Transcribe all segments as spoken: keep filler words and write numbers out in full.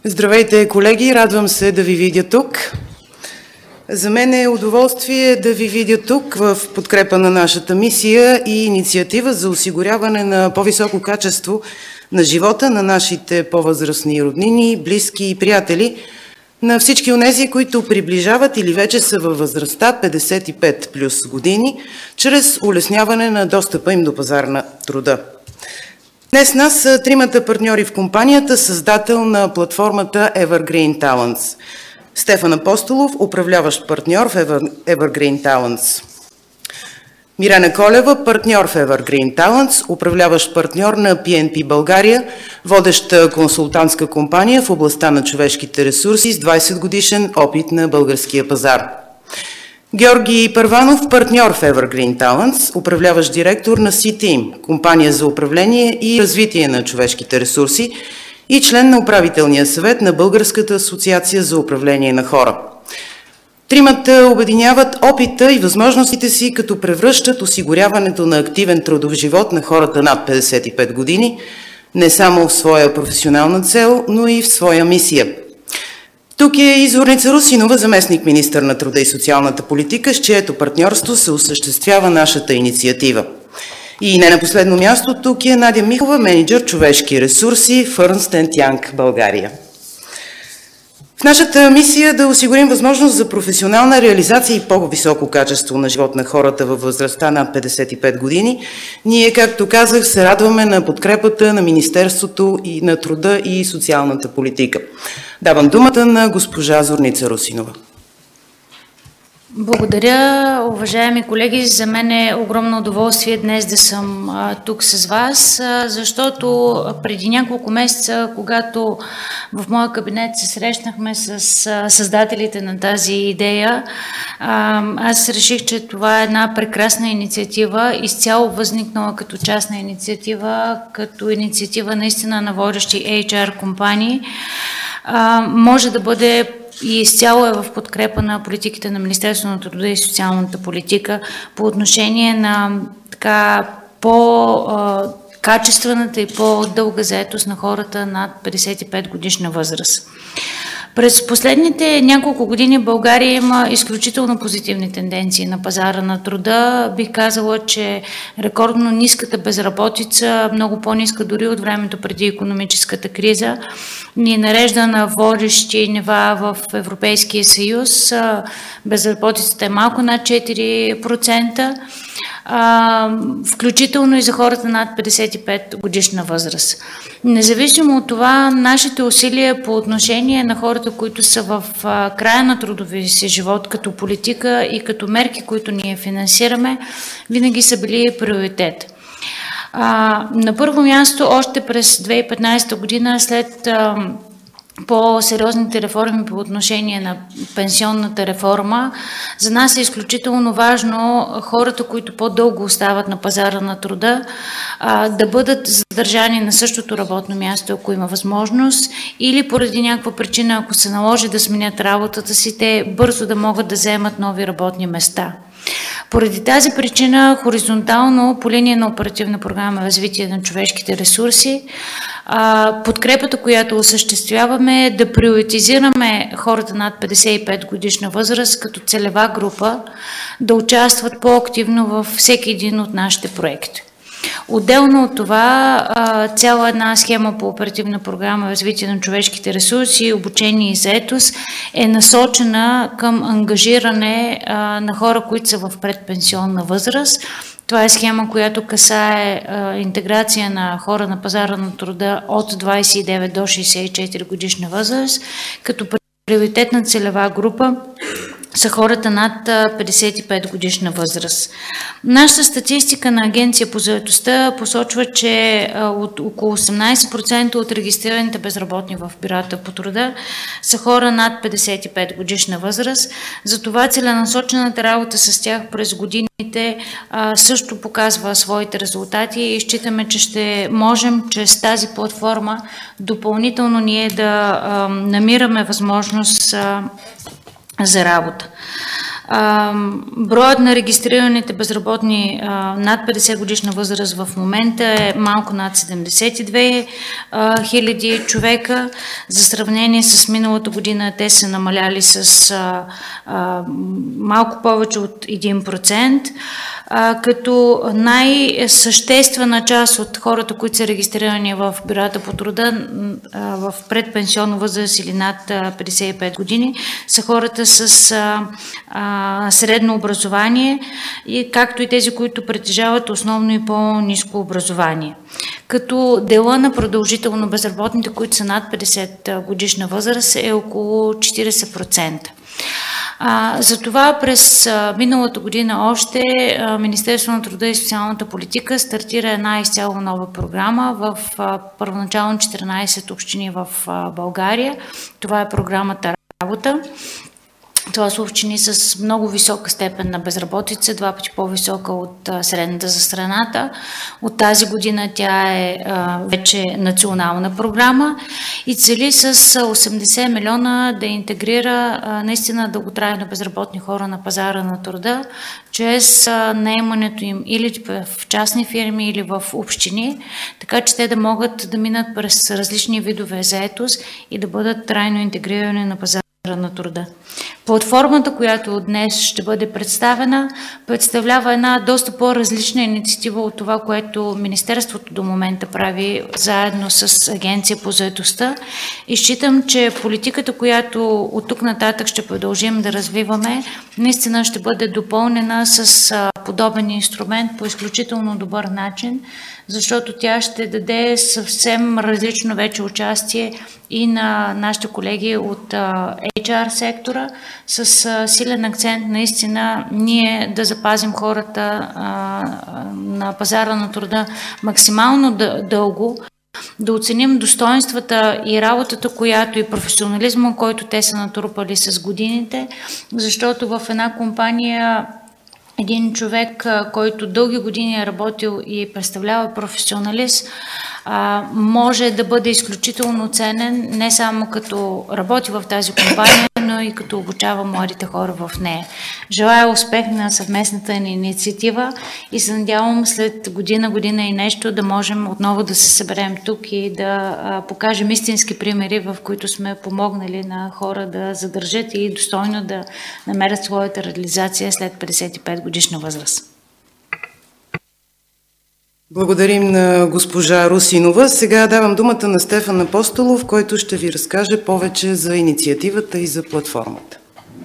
Здравейте, колеги! Радвам се да ви видя тук. За мен е удоволствие да ви видя тук в подкрепа на нашата мисия и инициатива за осигуряване на по-високо качество на живота на нашите по-възрастни роднини, близки и приятели, на всички онези, които приближават или вече са във възрастта петдесет и пет плюс години, чрез улесняване на достъпа им до пазар на труда. Днес нас са тримата партньори в компанията, създател на платформата Evergreen Talents. Стефан Апостолов, управляващ партньор в Evergreen Talents. Мирена Колева, партньор в Evergreen Talents, управляващ партньор на Пи Ен Пи България, водеща консултантска компания в областта на човешките ресурси с двадесет годишен опит на българския пазар. Георги Първанов, партньор в Evergreen Talents, управляващ директор на Си-Тим, компания за управление и развитие на човешките ресурси и член на управителния съвет на Българската асоциация за управление на хора. Тримата обединяват опита и възможностите си, като превръщат осигуряването на активен трудов живот на хората над петдесет и пет години не само в своя професионална цел, но и в своя мисия. Тук е и Зорница Русинова, заместник-министър на труда и социалната политика, с чието партньорство се осъществява нашата инициатива. И не на последно място, тук е Надя Михова, менеджер човешки ресурси в Ernst енд Young България. В нашата мисия да осигурим възможност за професионална реализация и по-високо качество на живот на хората във възрастта над петдесет и пет години, ние, както казах, се радваме на подкрепата на Министерството и на труда и социалната политика. Давам думата на госпожа Зорница Русинова. Благодаря, уважаеми колеги. За мен е огромно удоволствие днес да съм а, тук с вас, а, защото преди няколко месеца, когато в моя кабинет се срещнахме с а, създателите на тази идея, а, аз реших, че това е една прекрасна инициатива, изцяло възникнала като частна инициатива, като инициатива наистина на водещи Ейч Ар компании. А, може да бъде и изцяло е в подкрепа на политиките на Министерството на труда и социалната политика по отношение на така по-качествената и по-дълга заетост на хората над петдесет и пет годишна възраст. През последните няколко години България има изключително позитивни тенденции на пазара на труда. Бих казала, че рекордно ниската безработица, много по-ниска дори от времето преди икономическата криза, ни нарежда на водещи нива в Европейския съюз. Безработицата е малко над четири процента. Uh, включително и за хората над петдесет и пет годишна възраст. Независимо от това, нашите усилия по отношение на хората, които са в uh, края на трудовия си живот, като политика и като мерки, които ние финансираме, винаги са били приоритет. Uh, на първо място, още през две хиляди и петнадесета година, след uh, по-сериозните реформи по отношение на пенсионната реформа, за нас е изключително важно хората, които по-дълго остават на пазара на труда, да бъдат задържани на същото работно място, ако има възможност, или поради някаква причина, ако се наложи да сменят работата си, те бързо да могат да вземат нови работни места. Поради тази причина, хоризонтално, по линия на оперативна програма развитие на човешките ресурси, подкрепата, която осъществяваме, е да приоритизираме хората над петдесет и пет годишна възраст като целева група да участват по-активно във всеки един от нашите проекти. Отделно от това, цяла една схема по оперативна програма развитие на човешките ресурси, обучение и заетост е насочена към ангажиране на хора, които са в предпенсионна възраст. Това е схема, която касае интеграция на хора на пазара на труда от двадесет и девет до шестдесет и четири годишна възраст, като приоритетна целева група са хората над петдесет и пет годишна възраст. Нашата статистика на Агенция по заетостта посочва, че от около осемнадесет процента от регистрираните безработни в бюрата по труда са хора над петдесет и пет годишна възраст. Затова целенасочената работа с тях през годините също показва своите резултати и считаме, че ще можем чрез тази платформа допълнително ние да намираме възможност за работа. А, броят на регистрираните безработни а, над петдесет годишна възраст в момента е малко над седемдесет и две хиляди човека. За сравнение с миналата година те са намаляли с а, а, малко повече от един процент. А, като най-съществена част от хората, които са регистрирани в бюрата по труда а, в предпенсионна възраст или над петдесет и пет години, са хората с а, а, средно образование, и както и тези, които притежават основно и по-ниско образование. Като дела на продължително безработните, които са над петдесет годишна възраст, е около четиридесет процента. А, затова през а, миналата година още а, Министерството на труда и социалната политика стартира една изцяло нова програма в а, първоначално четиринадесет общини в а, България. Това е програмата Работа. Това са общини с много висока степен на безработица, два пъти по-висока от а, средната за страната. От тази година тя е а, вече национална програма и цели с осемдесет милиона да интегрира а, наистина дълготрайно безработни хора на пазара на труда, чрез а, наемането им или в частни фирми, или в общини, така че те да могат да минат през различни видове заетост и да бъдат трайно интегрирани на пазара на труда. Платформата, която днес ще бъде представена, представлява една доста по-различна инициатива от това, което Министерството до момента прави заедно с Агенция по заетостта, и считам, че политиката, която от тук нататък ще продължим да развиваме, наистина ще бъде допълнена с подобен инструмент по изключително добър начин, защото тя ще даде съвсем различно вече участие и на нашите колеги от ейч ар сектора, с силен акцент наистина ние да запазим хората на пазара на труда максимално дълго, да оценим достоинствата и работата, която и професионализма, който те са натрупали с годините, защото в една компания един човек, който дълги години е работил и представлява професионалист, може да бъде изключително ценен, не само като работи в тази компания, но и като обучава младите хора в нея. Желая успех на съвместната ни инициатива и се надявам след година, година и нещо да можем отново да се съберем тук и да покажем истински примери, в които сме помогнали на хора да задържат и достойно да намерят своята реализация след петдесет и пет годишна възраст. Благодарим на госпожа Русинова. Сега давам думата на Стефан Апостолов, който ще ви разкаже повече за инициативата и за платформата.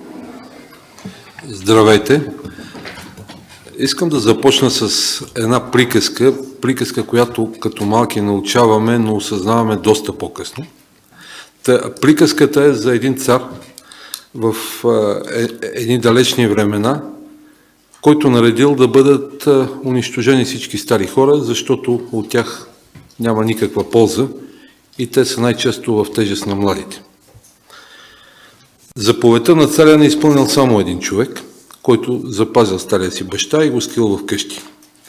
Здравейте! Искам да започна с една приказка, приказка, която като малки научаваме, но осъзнаваме доста по-късно. Приказката е за един цар в е, едни далечни времена, който наредил да бъдат унищожени всички стари хора, защото от тях няма никаква полза и те са най-често в тежест на младите. Заповедта на царя не изпълнил само един човек, който запазил стария си баща и го скрил в къщи.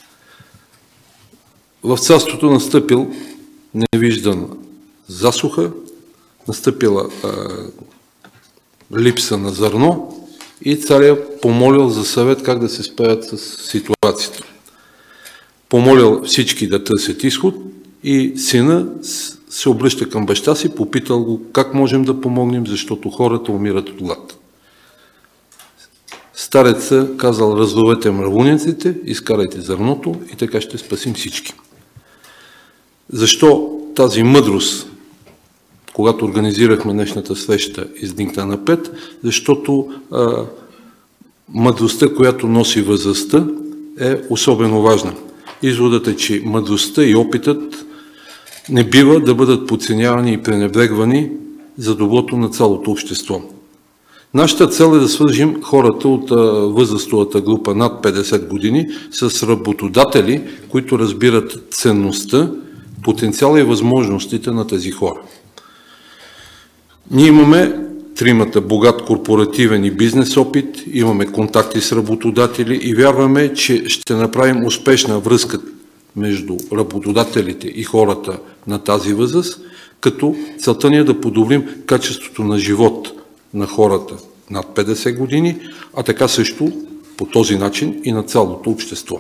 В царството настъпил невиждан засуха, настъпила а, липса на зърно, и царя помолил за съвет как да се справят с ситуацията. Помолил всички да търсят изход и сина се обръща към баща си, попитал го как можем да помогнем, защото хората умират от глад. Стареца казал: раздовете мравуниците, изкарайте зърното и така ще спасим всички. Защо тази мъдрост, когато организирахме днешната среща, изникна на пет? Защото а, мъдростта, която носи възрастта, е особено важна. Изводът е, че мъдростта и опитът не бива да бъдат подценявани и пренебрегвани за доброто на цялото общество. Нашата цел е да свържим хората от а, възрастовата група над петдесет години с работодатели, които разбират ценността, потенциала и възможностите на тези хора. Ние имаме тримата богат корпоративен и бизнес опит, имаме контакти с работодатели и вярваме, че ще направим успешна връзка между работодателите и хората на тази възраст, като целта ни е да подобрим качеството на живот на хората над петдесет години, а така също по този начин и на цялото общество.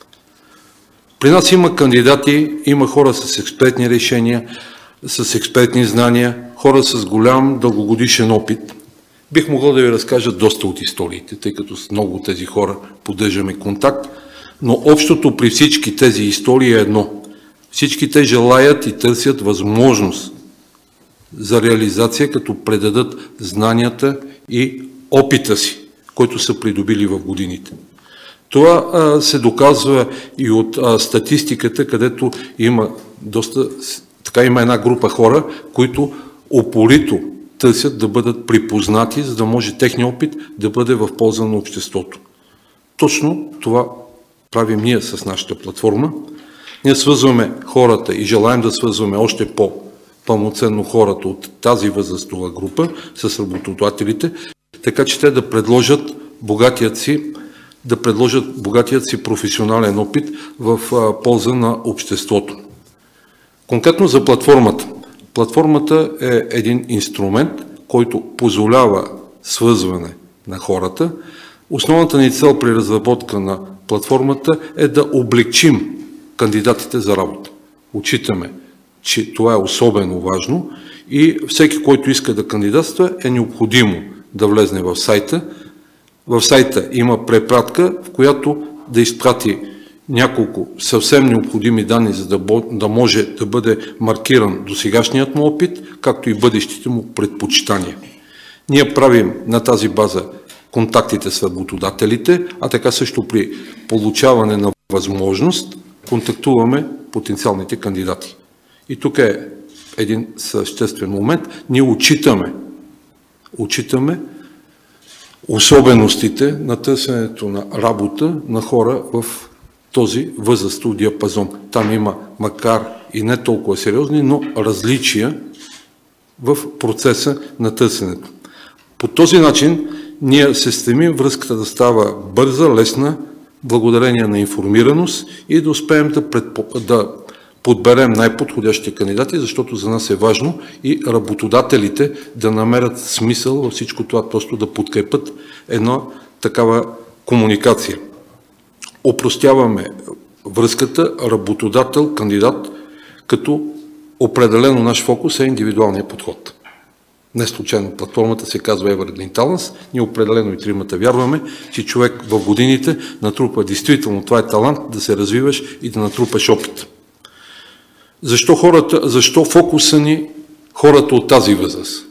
При нас има кандидати, има хора с експертни решения, с експертни знания, хора с голям дългогодишен опит. Бих могъл да ви разкажа доста от историите, тъй като с много от тези хора поддържаме контакт, но общото при всички тези истории е едно. Всички те желаят и търсят възможност за реализация, като предадат знанията и опита си, който са придобили в годините. Това а, се доказва и от а, статистиката, където има доста, така има една група хора, които упорито търсят да бъдат припознати, за да може техния опит да бъде в полза на обществото. Точно това правим ние с нашата платформа. Ние свързваме хората и желаем да свързваме още по-пълноценно хората от тази възрастова група с работодателите, така че те да предложат богатият си, да предложат богатият си професионален опит в а, полза на обществото. Конкретно за платформата. Платформата е един инструмент, който позволява свързване на хората. Основната ни цел при разработка на платформата е да облегчим кандидатите за работа. Отчитаме, че това е особено важно и всеки, който иска да кандидатства, е необходимо да влезне в сайта. В сайта има препратка, в която да изпрати няколко съвсем необходими данни, за да, да може да бъде маркиран досегашният му опит, както и бъдещите му предпочитания. Ние правим на тази база контактите с работодателите, а така също при получаване на възможност контактуваме потенциалните кандидати. И тук е един съществен момент. Ние отчитаме, отчитаме особеностите на търсенето на работа на хора в този възрастов диапазон. Там има, макар и не толкова сериозни, но различия в процеса на търсенето. По този начин ние се стремим връзката да става бърза, лесна, благодарение на информираност и да успеем да, предпо... да подберем най-подходящите кандидати, защото за нас е важно и работодателите да намерят смисъл във всичко това, просто да подкрепят една такава комуникация. Опростяваме връзката работодател-кандидат, като определено наш фокус е индивидуалния подход. Не случайно платформата се казва Evergreen Talents. Ние определено и тримата вярваме, че човек в годините натрупа действително, това е талант, да се развиваш и да натрупаш опит. Защо хората, защо фокуса ни хората от тази възраст?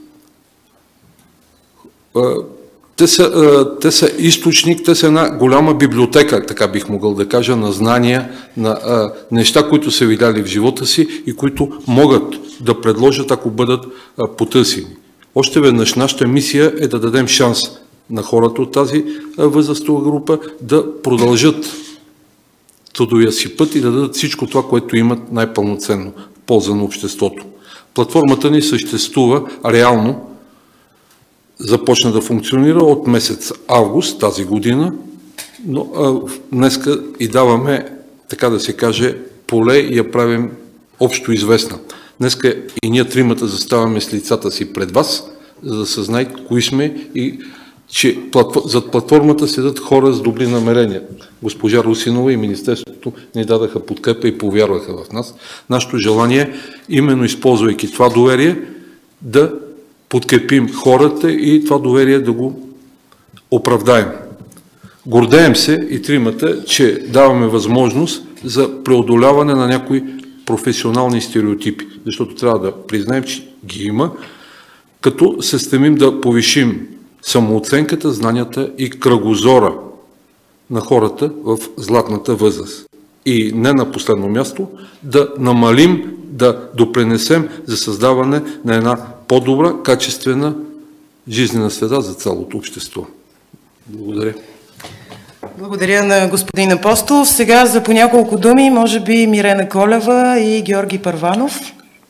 Те са, те са източник, те са една голяма библиотека, така бих могъл да кажа, на знания, на а, неща, които са видяли в живота си и които могат да предложат, ако бъдат а, потърсени. Още веднъж, нашата мисия е да дадем шанс на хората от тази а, възрастова група да продължат трудовия си път и да дадат всичко това, което имат най-пълноценно в полза на обществото. Платформата ни съществува реално, започна да функционира от месец август тази година, но а, днеска и даваме, така да се каже, поле и я правим общо известна. Днеска и ние тримата заставаме с лицата си пред вас, за да се знае кои сме и че зад платформата седат хора с добри намерения. Госпожа Русинова и Министерството ни дадаха подкрепа и повярваха в нас. Нашето желание, именно използвайки това доверие, да подкрепим хората и това доверие да го оправдаем. Гордеем се и тримата, че даваме възможност за преодоляване на някои професионални стереотипи, защото трябва да признаем, че ги има, като се стремим да повишим самооценката, знанията и кръгозора на хората в златната възраст. И не на последно място, да намалим, да допринесем за създаване на една по-добра, качествена жизнена среда за цялото общество. Благодаря. Благодаря на господин Апостолов. Сега за по няколко думи, може би Мирена Колева и Георги Първанов.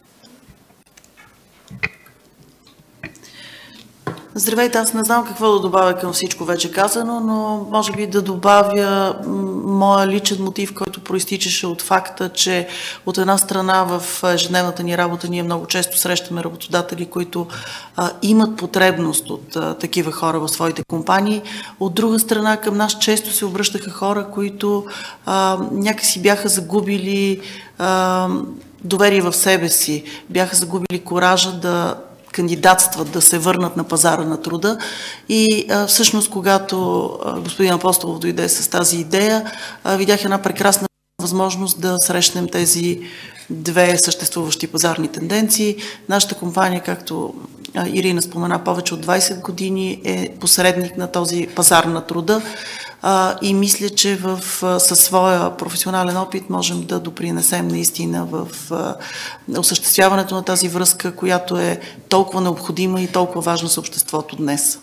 Здравейте, аз не знам какво да добавя към всичко вече казано, но може би да добавя моя личен мотив, който проистичаше от факта, че от една страна в ежедневната ни работа ние много често срещаме работодатели, които а, имат потребност от а, такива хора в своите компании. От друга страна към нас често се обръщаха хора, които а, някакси бяха загубили а, доверие в себе си, бяха загубили коража да кандидатстват, да се върнат на пазара на труда. И а, всъщност, когато а, господин Апостолов дойде с тази идея, а, видях една прекрасна възможност да срещнем тези две съществуващи пазарни тенденции. Нашата компания, както а, Ирина спомена, повече от двайсет години е посредник на този пазар на труда. Uh, и мисля, че в, uh, със своя професионален опит можем да допринесем наистина в uh, осъществяването на тази връзка, която е толкова необходима и толкова важна за обществото днес.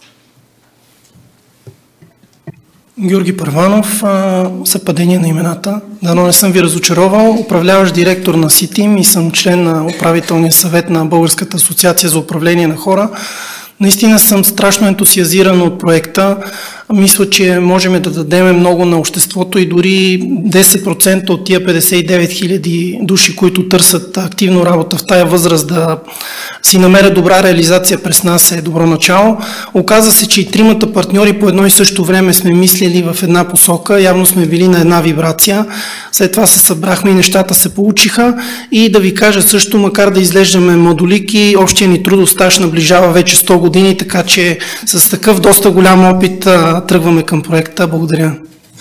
Георги Първанов, съвпадение на имената. Дано не съм ви разочаровал. Управляващ директор на СИТИМ и съм член на управителния съвет на Българската асоциация за управление на хора. Наистина съм страшно ентусиазиран от проекта. Мисля, че можем да дадем много на обществото и дори десет процента от тия петдесет и девет хиляди души, които търсят активно работа в тая възраст, да си намерят добра реализация през нас е добро начало. Оказва се, че и тримата партньори по едно и също време сме мислили в една посока, явно сме били на една вибрация. След това се събрахме и нещата се получиха. И да ви кажа също, макар да изглеждаме младолики, общия ни трудов стаж наближава вече сто години, така че с такъв доста голям опит тръгваме към проекта. Благодаря.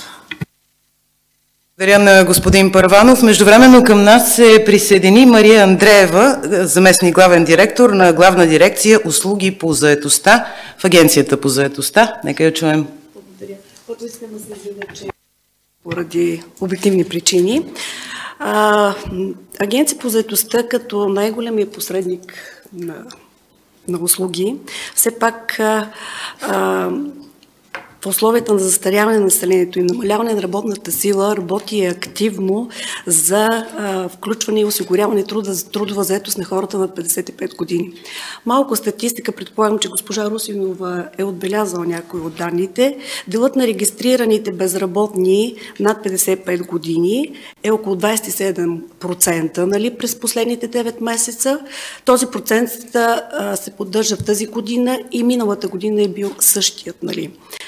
Благодаря на господин Първанов. Междувременно към нас се присъедини Мария Андреева, заместник главен директор на Главна дирекция услуги по заетостта в Агенцията по заетостта. Нека я чуем. Благодаря. Първо искам да се заявя, че поради обективни причини. А, Агенция по заетостта като най-големия посредник на, на услуги, все пак а, а, в условията на застаряване на населението и намаляване на работната сила работи активно за а, включване и осигуряване труда, трудова заетост на хората над петдесет и пет години. Малко статистика, предполагам, че госпожа Русинова е отбелязала някои от данните. Делът на регистрираните безработни над петдесет и пет години е около двайсет и седем процента, нали, през последните девет месеца. Този процент а, се поддържа в тази година и миналата година е бил същият. Нали.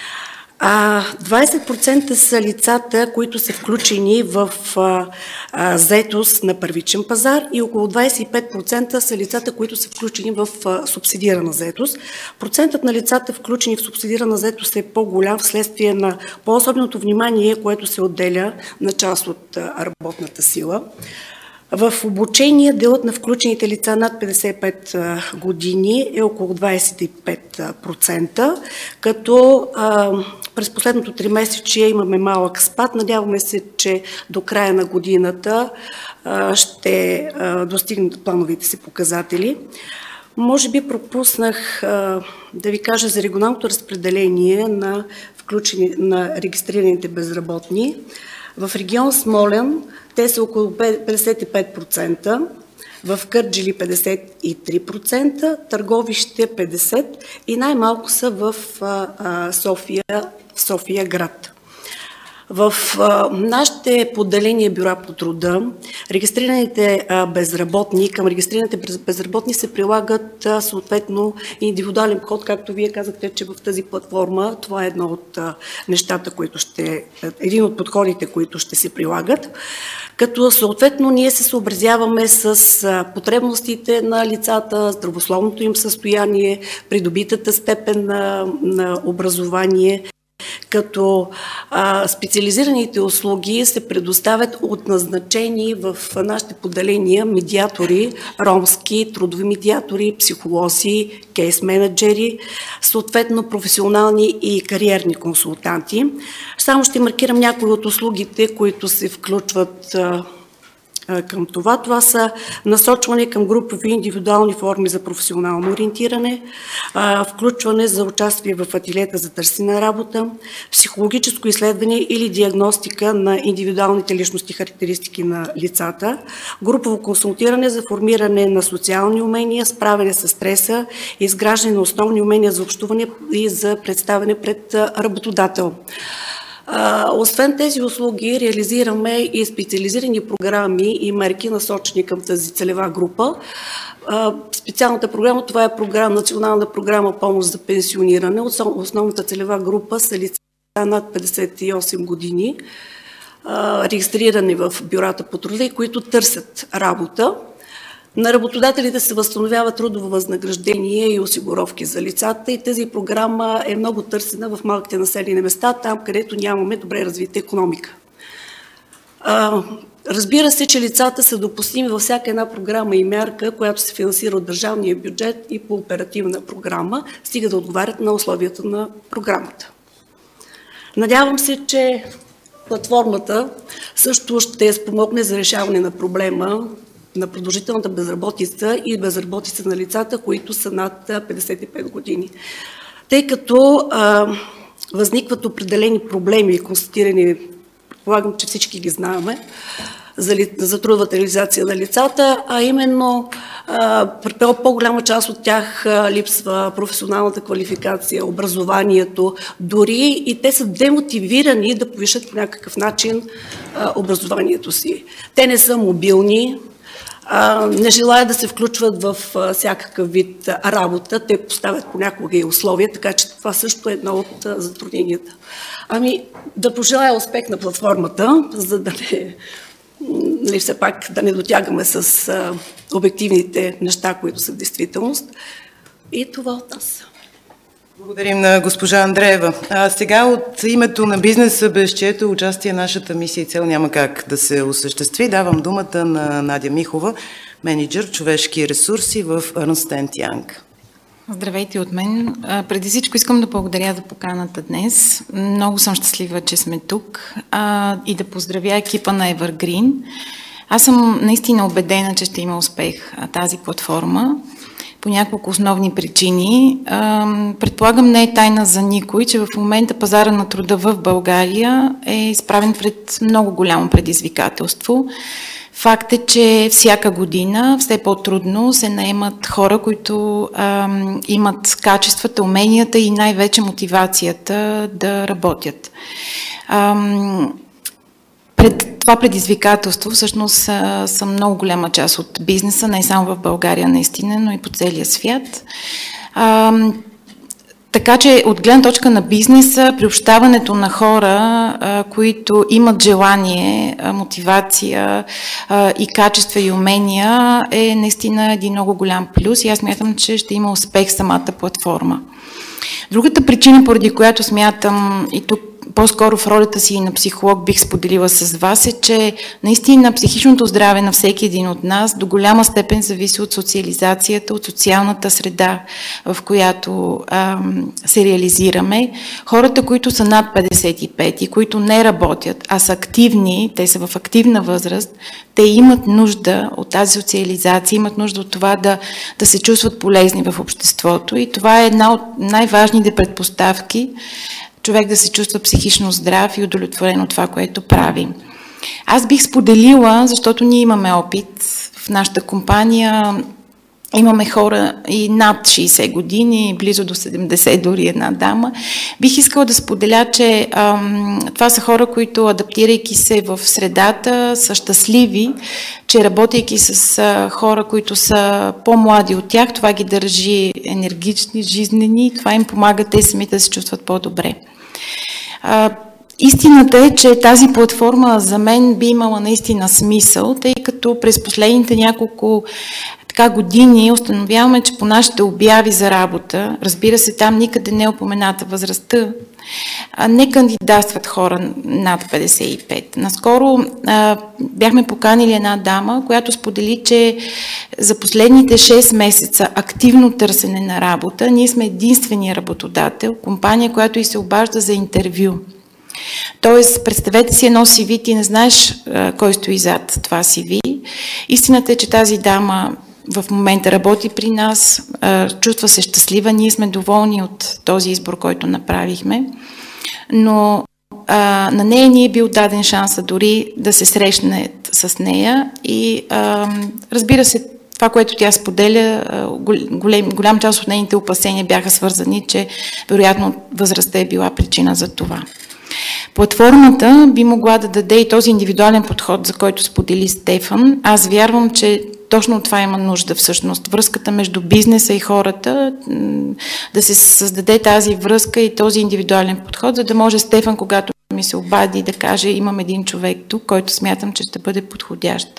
А, двайсет процента са лицата, които са включени в а, а, заетост на първичен пазар и около двайсет и пет процента са лицата, които са включени в а, субсидирана заетост. Процентът на лицата, включени в субсидирана заетост, е по-голям вследствие на по-особеното внимание, което се отделя на част от а, работната сила. В обучение делът на включените лица над петдесет и пет години е около двайсет и пет процента, като а, през последното тримесечие имаме малък спад. Надяваме се, че до края на годината а, ще а, достигнат плановите си показатели. Може би пропуснах а, да ви кажа за регионалното разпределение на, включени, на регистрираните безработни. В регион Смолян те са около петдесет и пет процента, в Кърджали петдесет и три процента, Търговище петдесет процента и най-малко са в а, а, София, в София град. В а, нашите поделения бюра по труда, регистрираните а, безработни, към регистрираните безработни се прилагат а, съответно индивидуален код, както вие казахте, че в тази платформа това е едно от а, нещата, които ще, един от подходите, които ще се прилагат. Като съответно ние се съобразяваме с а, потребностите на лицата, здравословното им състояние, придобитата степен на, на образование, като а, специализираните услуги се предоставят от назначени в нашите поделения медиатори, ромски, трудови медиатори, психолози, кейс-менеджери, съответно професионални и кариерни консултанти. Само ще маркирам някои от услугите, които се включват а, към това. Това са насочване към групови индивидуални форми за професионално ориентиране, включване за участие в ателиета за търсена работа, психологическо изследване или диагностика на индивидуалните личностни характеристики на лицата, групово консултиране за формиране на социални умения, справяне с стреса, изграждане на основни умения за общуване и за представяне пред работодател. А, освен тези услуги, реализираме и специализирани програми и мерки, насочени към тази целева група. А, специалната програма, това е програма, национална програма помощ за пенсиониране. Основната целева група са лица над петдесет и осем години, а, регистрирани в бюрата по труда и които търсят работа. На работодателите се възстановява трудово възнаграждение и осигуровки за лицата и тази програма е много търсена в малките населени места, там където нямаме добре развита икономика. А, разбира се, че лицата са допустими във всяка една програма и мярка, която се финансира от държавния бюджет и по оперативна програма, стига да отговарят на условията на програмата. Надявам се, че платформата също ще спомогне за решаване на проблема на продължителната безработица и безработица на лицата, които са над петдесет и пет години. Тъй като а, възникват определени проблеми, констатирани, предполагам, че всички ги знаем, за, за трудовата реализация на лицата, а именно а, при по-голяма част от тях а, липсва професионалната квалификация, образованието, дори и те са демотивирани да повишат по някакъв начин а, образованието си. Те не са мобилни, не желаят да се включват в всякакъв вид работа, те поставят понякога и условия, така че това също е едно от затрудненията. Ами да пожелая успех на платформата, за да не, нали, все пак да не дотягаме с а, обективните неща, които са в действителност. И това от нас. Благодарим на госпожа Андреева. А сега от името на бизнеса, без чието участие нашата мисия и цел няма как да се осъществи, давам думата на Надя Михова, менеджер човешки ресурси в Ernst енд Young. Здравейте от мен. Преди всичко искам да благодаря за поканата днес. Много съм щастлива, че сме тук а, и да поздравя екипа на Evergreen. Аз съм наистина убедена, че ще има успех тази платформа по няколко основни причини. Предполагам, не е тайна за никой, че в момента пазара на труда в България е изправен пред много голямо предизвикателство. Факт е, че всяка година все по-трудно се наемат хора, които а, имат качествата, уменията и най-вече мотивацията да работят. А, пред това предизвикателство всъщност са, са много голяма част от бизнеса, не само в България наистина, но и по целия свят. А, Така че от гледна точка на бизнеса, приобщаването на хора, а, които имат желание, а, мотивация а, и качества и умения е наистина един много голям плюс и аз смятам, че ще има успех самата платформа. Другата причина, поради която смятам и тук по-скоро в ролята си на психолог бих споделила с вас, е, че наистина психичното здраве на всеки един от нас до голяма степен зависи от социализацията, от социалната среда, в която а, се реализираме. Хората, които са над петдесет и пет и които не работят, а са активни, те са в активна възраст, те имат нужда от тази социализация, имат нужда от това да, да се чувстват полезни в обществото и това е една от най-важните предпоставки човек да се чувства психично здрав и удовлетворен от това, което прави. Аз бих споделила, защото ние имаме опит в нашата компания, имаме хора и над шейсет години, близо до седемдесет дори една дама. Бих искала да споделя, че ам, това са хора, които адаптирайки се в средата са щастливи, че работейки с а, хора, които са по-млади от тях, това ги държи енергични, жизнени, това им помага те самите да се чувстват по-добре. А, истината е, че тази платформа за мен би имала наистина смисъл, тъй като през последните няколко така години установяваме, че по нашите обяви за работа, разбира се, там никъде не е упомената възрастта, не кандидатстват хора над петдесет и пет. Наскоро а, бяхме поканили една дама, която сподели, че за последните шест месеца активно търсене на работа, ние сме единствения работодател, компания, която и се обажда за интервю. Тоест, представете си едно си ви, ти не знаеш а, кой стои зад това си ви. Истината е, че тази дама в момента работи при нас, чувства се щастлива, ние сме доволни от този избор, който направихме, но а, на нея ни е бил даден шанса дори да се срещне с нея и а, разбира се, това, което тя споделя, голем, голям част от нейните опасения бяха свързани, че вероятно възрастта е била причина за това. Платформата би могла да даде и този индивидуален подход, за който сподели Стефан. Аз вярвам, че точно от това има нужда всъщност. Връзката между бизнеса и хората, да се създаде тази връзка и този индивидуален подход, за да може Стефан, когато ми се обади, да каже: имам един човек тук, който смятам, че ще бъде подходящ.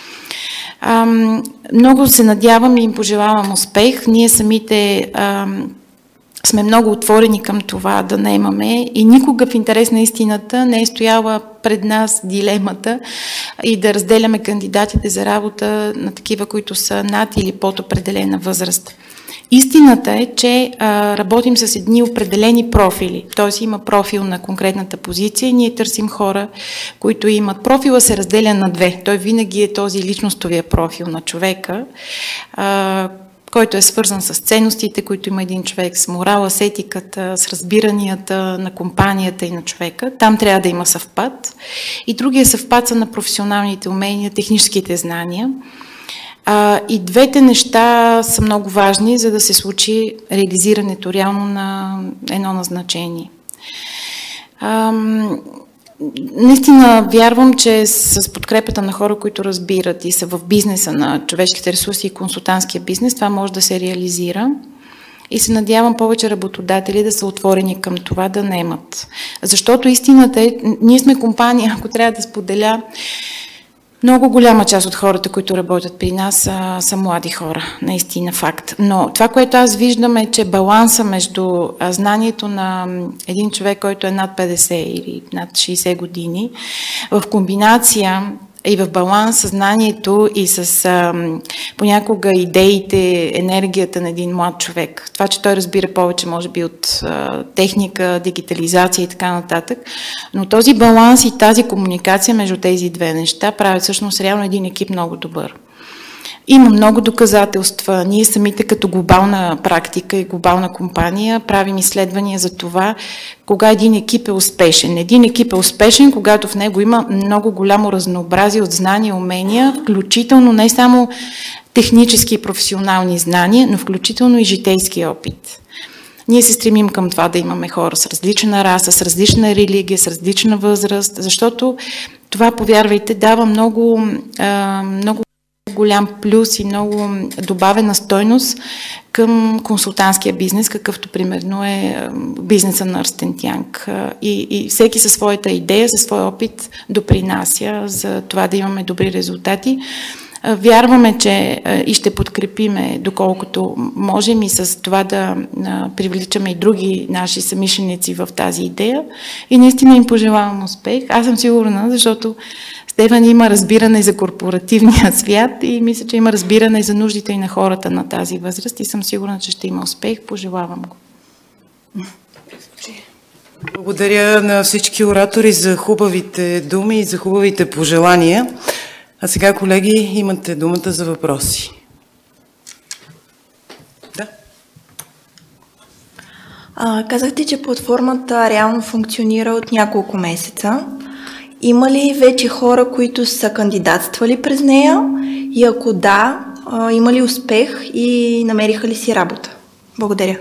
Ам, много се надявам и им пожелавам успех. Ние самите ам, сме много отворени към това да наемаме и никога в интерес на истината не е стояла пред нас дилемата и да разделяме кандидатите за работа на такива, които са над или под определена възраст. Истината е, че а, работим с едни определени профили, т.е. има профил на конкретната позиция и ние търсим хора, които имат. Профила се разделя на две. Той винаги е този личностовия профил на човека, а, който е свързан с ценностите, които има един човек, с морала, с етиката, с разбиранията на компанията и на човека. Там трябва да има съвпад. И другия съвпад са на професионалните умения, техническите знания. А, и двете неща са много важни, за да се случи реализирането реално на едно назначение. А, наистина вярвам, че с подкрепата на хора, които разбират и са в бизнеса на човешките ресурси и консултантския бизнес, това може да се реализира. И се надявам повече работодатели да са отворени към това да наемат. Защото истината е, ние сме компания, ако трябва да споделя, много голяма част от хората, които работят при нас, са, са млади хора, наистина факт. Но това, което аз виждам е, че баланса между знанието на един човек, който е над петдесет или над шейсет години, в комбинация и в баланс съзнанието и с а, понякога идеите, енергията на един млад човек. Това, че той разбира повече, може би, от а, техника, дигитализация и така нататък. Но този баланс и тази комуникация между тези две неща правят всъщност реално един екип много добър. Има много доказателства. Ние самите като глобална практика и глобална компания правим изследвания за това, кога един екип е успешен. Един екип е успешен, когато в него има много голямо разнообразие от знания и умения, включително не само технически и професионални знания, но включително и житейски опит. Ние се стремим към това да имаме хора с различна раса, с различна религия, с различна възраст, защото това, повярвайте, дава много, много голям плюс и много добавена стойност към консултантския бизнес, какъвто примерно е бизнеса на Ernst and Young. И, и всеки със своята идея, със своя опит допринася за това да имаме добри резултати. Вярваме, че и ще подкрепиме доколкото можем и с това да привличаме и други наши съмишленици в тази идея. И наистина им пожелавам успех. Аз съм сигурна, защото Стефан има разбиране за корпоративния свят и мисля, че има разбиране за нуждите и на хората на тази възраст и съм сигурна, че ще има успех. Пожелавам го. Благодаря на всички оратори за хубавите думи и за хубавите пожелания. А сега, колеги, имате думата за въпроси. Да. А, казахте, че платформата реално функционира от няколко месеца. Има ли вече хора, които са кандидатствали през нея? И ако да, а, има ли успех и намериха ли си работа? Благодаря.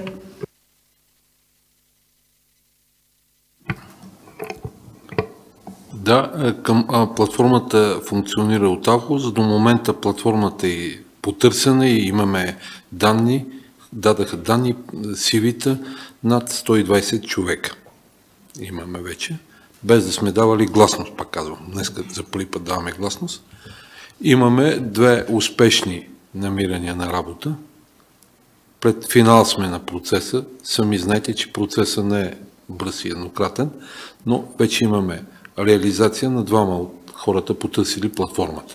Да, към а, платформата функционира от август. До момента платформата е потърсена и имаме данни, дадаха данни, си ви-та над сто и двайсет човека. Имаме вече, без да сме давали гласност, пак казвам. Днес за първи път даваме гласност. Имаме две успешни намирания на работа. Пред финал сме на процеса. Сами знаете, че процесът не е бърз и еднократен, но вече имаме реализация на двама от хората, потърсили платформата.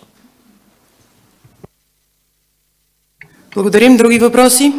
Благодарим. Други въпроси?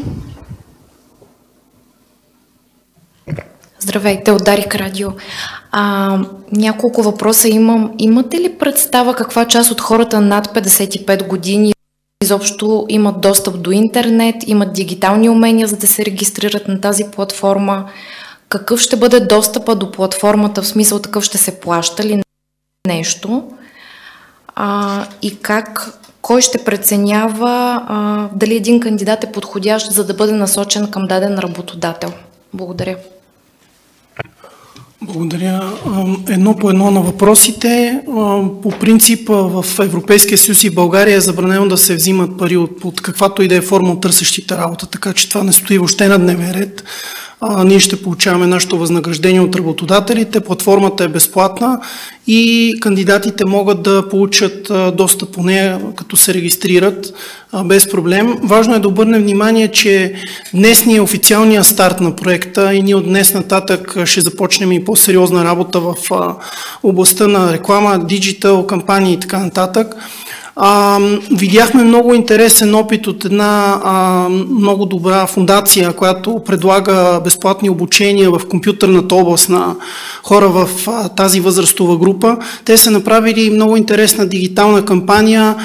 Здравейте, от Дарик Радио. А, няколко въпроса имам. Имате ли представа каква част от хората над петдесет и пет години изобщо имат достъп до интернет, имат дигитални умения, за да се регистрират на тази платформа? Какъв ще бъде достъпа до платформата, в смисъл такъв ще се плаща ли нещо? А, и как, кой ще преценява а, дали един кандидат е подходящ, за да бъде насочен към даден работодател? Благодаря. Благодаря. Едно по едно на въпросите. По принцип в Европейския съюз и България е забранено да се взимат пари от, от каквато и да е форма от търсещите работа, така че това не стои въобще на дневен ред. А, ние ще получаваме нашето възнаграждение от работодателите, платформата е безплатна и кандидатите могат да получат а, достъп по нея, като се регистрират а, без проблем. Важно е да обърнем внимание, че днес ни е официалния старт на проекта и ние от днес нататък ще започнем и по-сериозна работа в а, областта на реклама, диджитал, кампании и така нататък. А, видяхме много интересен опит от една а, много добра фундация, която предлага безплатни обучения в компютърната област на хора в а, тази възрастова група. Те са направили много интересна дигитална кампания,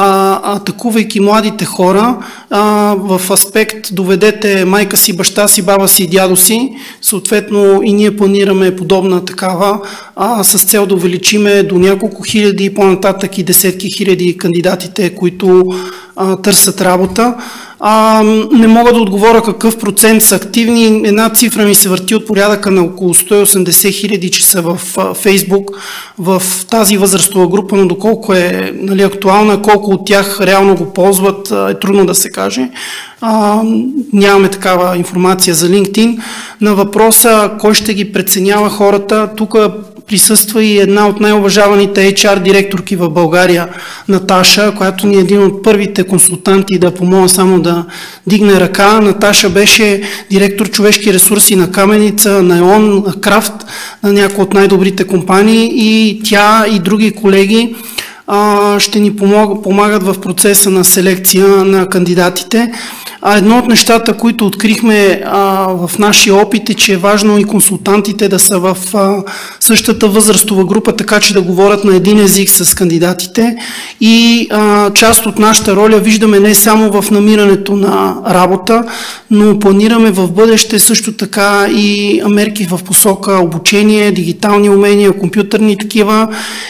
а, атакувайки младите хора а, в аспект доведете майка си, баща си, баба си и дядо си. Съответно и ние планираме подобна такава а, с цел да увеличиме до няколко хиляди и по-нататък и десетки хиляди кандидатите, които а, търсят работа. А, не мога да отговоря какъв процент са активни. Една цифра ми се върти от порядъка на около сто и осемдесет хиляди, че са в а, Фейсбук в тази възрастова група, но доколко е, нали, актуална, колко от тях реално го ползват, а, е трудно да се каже. А, нямаме такава информация за LinkedIn. На въпроса кой ще ги преценява хората, тук присъства и една от най-уважаваните ейч ар директорки в България, Наташа, която ни е един от първите консултанти, да помогна само да дигне ръка. Наташа беше директор човешки ресурси на Каменица, на ЕОН, на Крафт, на някои от най-добрите компании и тя и други колеги а, ще ни помогат, помагат в процеса на селекция на кандидатите. А едно от нещата, които открихме а, в нашия опит е, че е важно и консултантите да са в а, същата възрастова група, така че да говорят на един език с кандидатите. И а, част от нашата роля виждаме не само в намирането на работа, но планираме в бъдеще също така и мерки в посока обучение, дигитални умения, компютърни такива.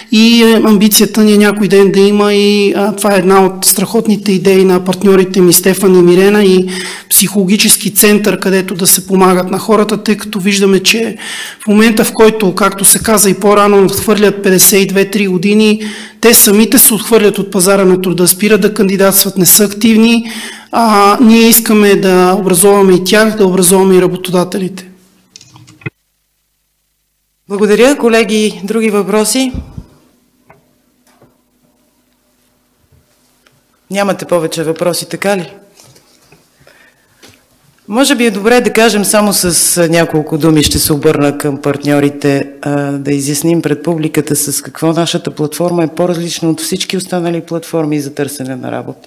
И амбицията ни е някой ден да има и а, това е една от страхотните идеи на партньорите ми Стефан и Мирена, и психологически център, където да се помагат на хората, тъй като виждаме, че в момента, в който, както се каза и по-рано, отхвърлят петдесет и две три години, те самите се отхвърлят от пазара на труда, спират да кандидатстват, не са активни, а ние искаме да образоваме и тях, да образоваме и работодателите. Благодаря. Колеги, други въпроси? Нямате повече въпроси, така ли? Може би е добре да кажем само с няколко думи, ще се обърна към партньорите, да изясним пред публиката с какво нашата платформа е по-различна от всички останали платформи за търсене на работа.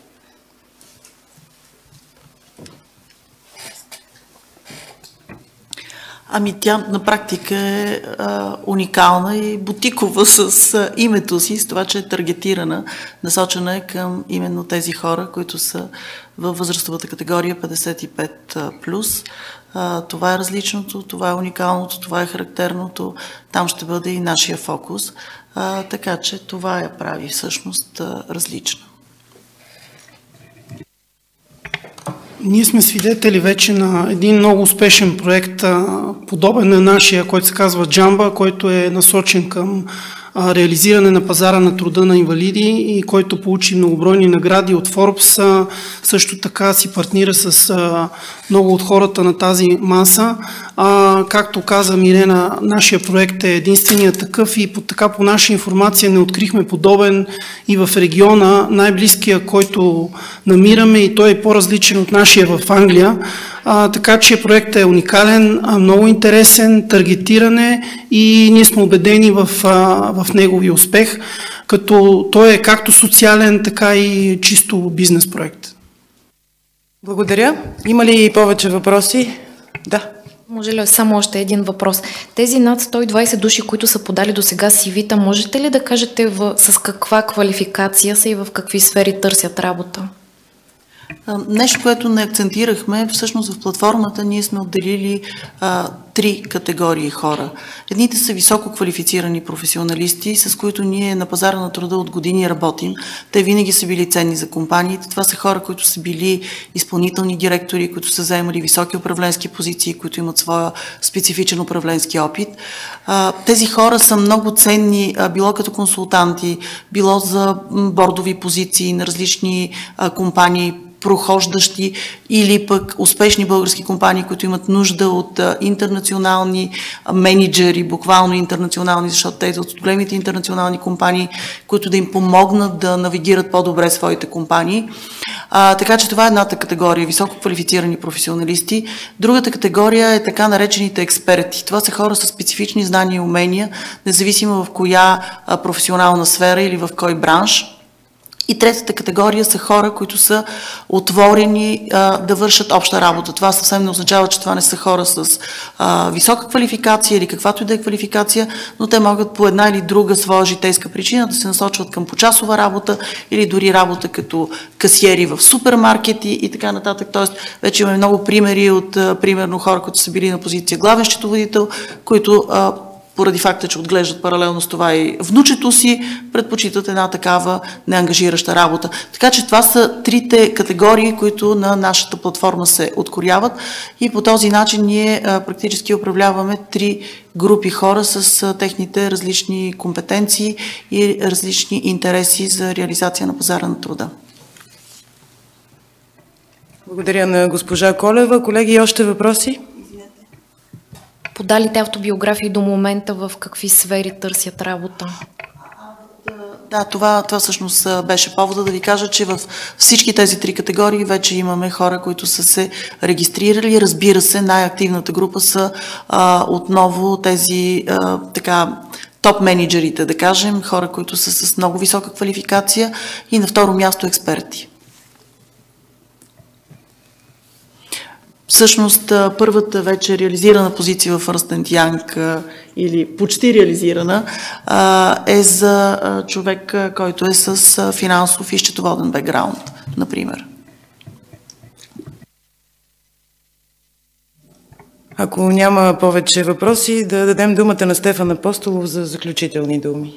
Ами тя на практика е а, уникална и бутикова с а, името си, с това, че е таргетирана, насочена е към именно тези хора, които са във възрастовата категория петдесет и пет плюс. А, това е различното, това е уникалното, това е характерното, там ще бъде и нашия фокус, а, така че това я прави всъщност а, различна. Ние сме свидетели вече на един много успешен проект, подобен на нашия, който се казва Джамба, който е насочен към реализиране на пазара на труда на инвалиди и който получи многобройни награди от Forbes. Също така си партнира с много от хората на тази маса. А, както каза Мирена, нашия проект е единственият такъв и по, така по наша информация не открихме подобен и в региона. Най-близкия, който намираме, и той е по-различен от нашия в Англия. А, така че проектът е уникален, много интересен, таргетиране и ние сме убедени в, в неговия успех, като той е както социален, така и чисто бизнес проект. Благодаря. Има ли повече въпроси? Да. Може ли само още един въпрос? Тези над сто и двайсет души, които са подали до сега си ви-та, можете ли да кажете в, с каква квалификация са и в какви сфери търсят работа? Нещо, което не акцентирахме, всъщност в платформата ние сме отделили а, три категории хора. Едните са високо квалифицирани професионалисти, с които ние на пазара на труда от години работим. Те винаги са били ценни за компаниите. Това са хора, които са били изпълнителни директори, които са заемали високи управленски позиции, които имат своя специфичен управленски опит. А, тези хора са много ценни, а, било като консултанти, било за бордови позиции на различни а, компании, прохождащи или пък успешни български компании, които имат нужда от а, интернационални а, менеджери, буквално интернационални, защото те идват от големите интернационални компании, които да им помогнат да навигират по-добре своите компании. А, така че това е едната категория, високо квалифицирани професионалисти. Другата категория е така наречените експерти. Това са хора с специфични знания и умения, независимо в коя а, професионална сфера или в кой бранш. И третата категория са хора, които са отворени а, да вършат обща работа. Това съвсем не означава, че това не са хора с а, висока квалификация или каквато и да е квалификация, но те могат по една или друга своя житейска причина да се насочват към почасова работа или дори работа като касиери в супермаркети и така нататък. Тоест, вече имаме много примери от, а, примерно, хора, които са били на позиция главен счетоводител, които а, поради факта, че отглеждат паралелно с това и внучето си, предпочитат една такава неангажираща работа. Така че това са трите категории, които на нашата платформа се откоряват и по този начин ние а, практически управляваме три групи хора с а, техните различни компетенции и различни интереси за реализация на пазара на труда. Благодаря на госпожа Колева. Колеги, още въпроси? Подалите автобиографии до момента в какви сфери търсят работа? Да, това, това всъщност беше повода да ви кажа, че в всички тези три категории вече имаме хора, които са се регистрирали. Разбира се, най-активната група са а, отново тези а, така топ менеджерите, да кажем, хора, които са с много висока квалификация и на второ място експерти. Всъщност, първата вече реализирана позиция в Ernst енд Young, или почти реализирана, е за човек, който е с финансов и счетоводен бекграунд, например. Ако няма повече въпроси, да дадем думата на Стефан Апостолов за заключителни думи.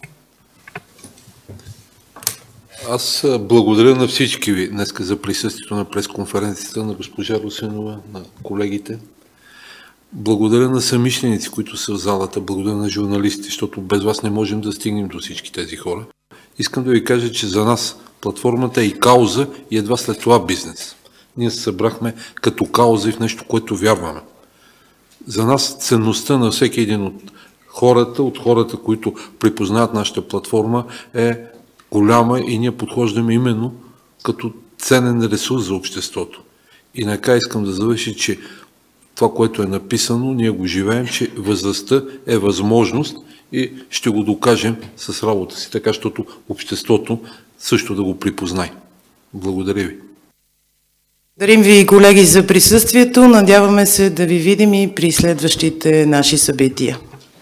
Аз благодаря на всички ви днес за присъствието на пресконференцията, на госпожа Русинова, на колегите. Благодаря на съмишленици, които са в залата, благодаря на журналисти, защото без вас не можем да стигнем до всички тези хора. Искам да ви кажа, че за нас платформата е и кауза и едва след това бизнес. Ние се събрахме като кауза и в нещо, което вярваме. За нас ценността на всеки един от хората, от хората, които припознават нашата платформа, е голяма и ние подхождаме именно като ценен ресурс за обществото. И накрая искам да завърши, че това, което е написано, ние го живеем, че възрастта е възможност и ще го докажем с работа си, така, защото обществото също да го припознае. Благодаря ви. Благодарим ви, колеги, за присъствието. Надяваме се да ви видим и при следващите наши събития.